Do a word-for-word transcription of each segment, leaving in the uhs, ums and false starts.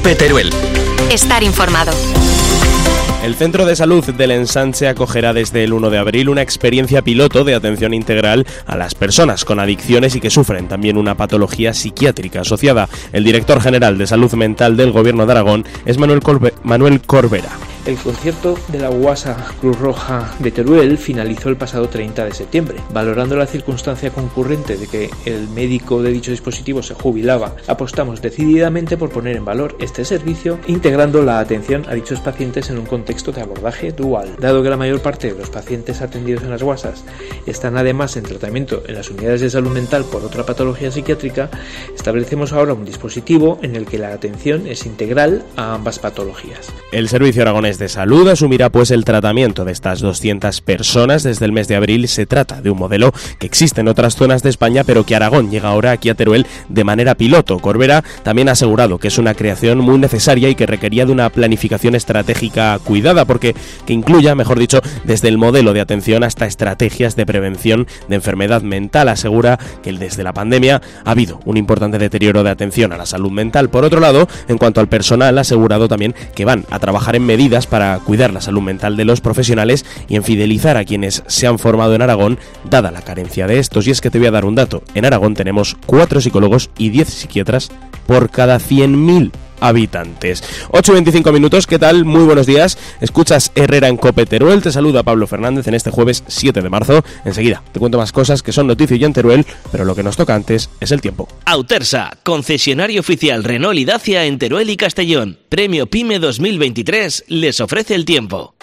COPE Teruel. Estar informado. El Centro de Salud del Ensanche acogerá desde el uno de abril una experiencia piloto de atención integral a las personas con adicciones y que sufren también una patología psiquiátrica asociada. El director general de Salud Mental del Gobierno de Aragón es Manuel, Corbe- Manuel Corbera. El concierto de la U A S A Cruz Roja de Teruel finalizó el pasado treinta de septiembre. Valorando la circunstancia concurrente de que el médico de dicho dispositivo se jubilaba, apostamos decididamente por poner en valor este servicio, integrando la atención a dichos pacientes en un contexto de abordaje dual. Dado que la mayor parte de los pacientes atendidos en las U A S As están además en tratamiento en las unidades de salud mental por otra patología psiquiátrica, establecemos ahora un dispositivo en el que la atención es integral a ambas patologías. El Servicio Aragonés de Salud asumirá pues el tratamiento de estas doscientas personas desde el mes de abril. Se trata de un modelo que existe en otras zonas de España, pero que Aragón llega ahora aquí a Teruel de manera piloto. Corbera también ha asegurado que es una creación muy necesaria y que requería de una planificación estratégica cuidada, porque que incluya, mejor dicho, desde el modelo de atención hasta estrategias de prevención de enfermedad mental. Asegura que desde la pandemia ha habido un importante deterioro de atención a la salud mental. Por otro lado, en cuanto al personal, ha asegurado también que van a trabajar en medidas para cuidar la salud mental de los profesionales y en fidelizar a quienes se han formado en Aragón, dada la carencia de estos. Y es que te voy a dar un dato: en Aragón tenemos cuatro psicólogos y diez psiquiatras por cada cien mil habitantes. ocho y veinticinco minutos, ¿qué tal? Muy buenos días. Escuchas Herrera en COPE Teruel. Te saluda Pablo Fernández en este jueves siete de marzo. Enseguida te cuento más cosas que son noticia ya en Teruel, pero lo que nos toca antes es el tiempo. Autersa, concesionario oficial Renault y Dacia en Teruel y Castellón. Premio PYME dos mil veintitrés les ofrece el tiempo.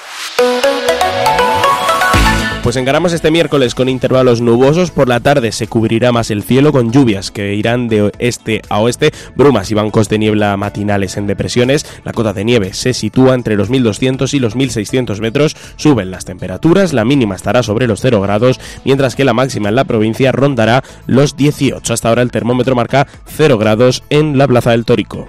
Pues encaramos este miércoles con intervalos nubosos. Por la tarde se cubrirá más el cielo con lluvias que irán de este a oeste, brumas y bancos de niebla matinales en depresiones. La cota de nieve se sitúa entre los mil doscientos y los mil seiscientos metros. Suben las temperaturas, la mínima estará sobre los cero grados, mientras que la máxima en la provincia rondará los dieciocho. Hasta ahora el termómetro marca cero grados en la Plaza del Torico.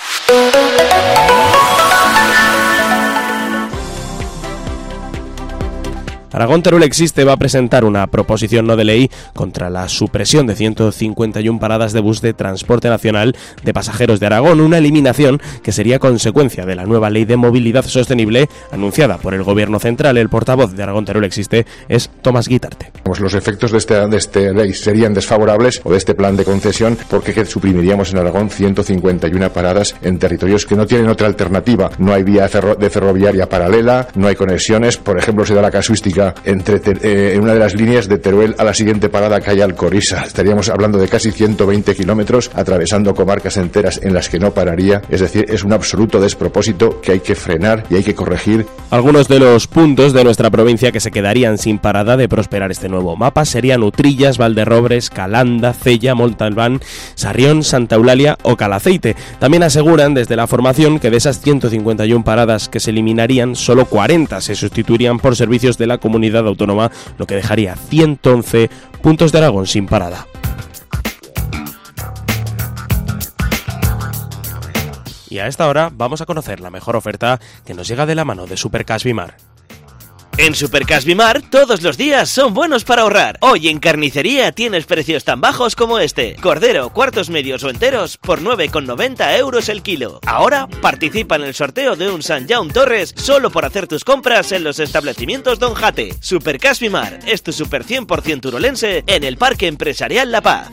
Aragón Teruel Existe va a presentar una proposición no de ley contra la supresión de ciento cincuenta y una paradas de bus de transporte nacional de pasajeros de Aragón, una eliminación que sería consecuencia de la nueva ley de movilidad sostenible anunciada por el Gobierno central. El portavoz de Aragón Teruel Existe es Tomás Guitarte. Pues los efectos de esta de este ley serían desfavorables, o de este plan de concesión, porque que suprimiríamos en Aragón ciento cincuenta y una paradas en territorios que no tienen otra alternativa. No hay vía ferro, de ferroviaria paralela, no hay conexiones. Por ejemplo, se da la casuística entre eh, en una de las líneas de Teruel a la siguiente parada que hay Alcorisa. Estaríamos hablando de casi ciento veinte kilómetros atravesando comarcas enteras en las que no pararía. Es decir, es un absoluto despropósito que hay que frenar y hay que corregir. Algunos de los puntos de nuestra provincia que se quedarían sin parada de prosperar este nuevo mapa serían Utrillas, Valderrobres, Calanda, Cella, Montalbán, Sarrión, Santa Eulalia o Calaceite. También aseguran desde la formación que de esas ciento cincuenta y una paradas que se eliminarían, solo cuarenta se sustituirían por servicios de la comunidad autónoma, lo que dejaría ciento once puntos de Aragón sin parada. Y a esta hora vamos a conocer la mejor oferta que nos llega de la mano de Supercash Bimar. En Supercash Bimar todos los días son buenos para ahorrar. Hoy en carnicería tienes precios tan bajos como este. Cordero, cuartos medios o enteros por nueve con noventa euros el kilo. Ahora participa en el sorteo de un San Jaume Torres solo por hacer tus compras en los establecimientos Don Jate. Supercash Bimar es tu super cien por ciento urolense en el Parque Empresarial La Paz.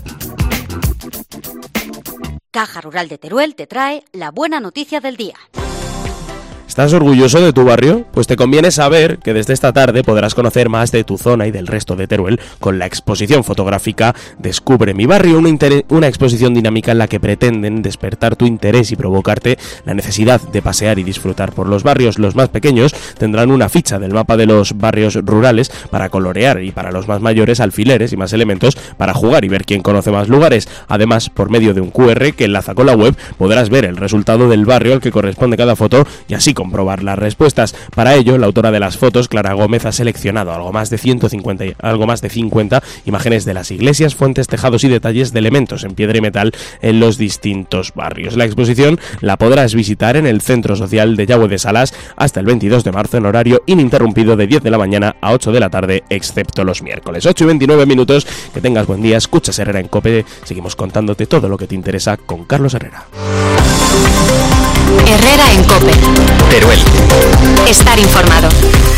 Caja Rural de Teruel te trae la buena noticia del día. ¿Estás orgulloso de tu barrio? Pues te conviene saber que desde esta tarde podrás conocer más de tu zona y del resto de Teruel con la exposición fotográfica Descubre mi barrio, una, inter- una exposición dinámica en la que pretenden despertar tu interés y provocarte la necesidad de pasear y disfrutar por los barrios. Los más pequeños tendrán una ficha del mapa de los barrios rurales para colorear, y para los más mayores alfileres y más elementos para jugar y ver quién conoce más lugares. Además, por medio de un cu erre que enlaza con la web, podrás ver el resultado del barrio al que corresponde cada foto y así comprobar las respuestas. Para ello, la autora de las fotos, Clara Gómez, ha seleccionado algo más de ciento cincuenta, algo más de cincuenta imágenes de las iglesias, fuentes, tejados y detalles de elementos en piedra y metal en los distintos barrios. La exposición la podrás visitar en el Centro Social de Yagüe de Salas hasta el veintidós de marzo en horario ininterrumpido de diez de la mañana a ocho de la tarde, excepto los miércoles. ocho y veintinueve minutos, que tengas buen día, escuchas Herrera en COPE, seguimos contándote todo lo que te interesa con Carlos Herrera. Herrera en COPE. Teruel. Estar informado.